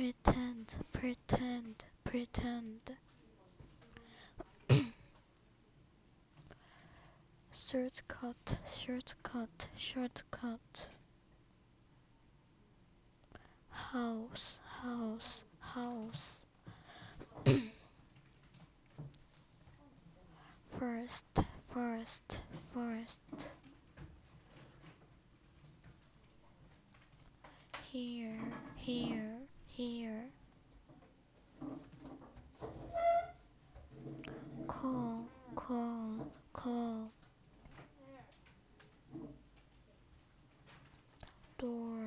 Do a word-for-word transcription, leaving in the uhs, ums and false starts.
pretend, pretend, pretend. Shortcut, shortcut, shortcut. House, house, house. First, first, first. Here, here, here. Call, call, call. Door,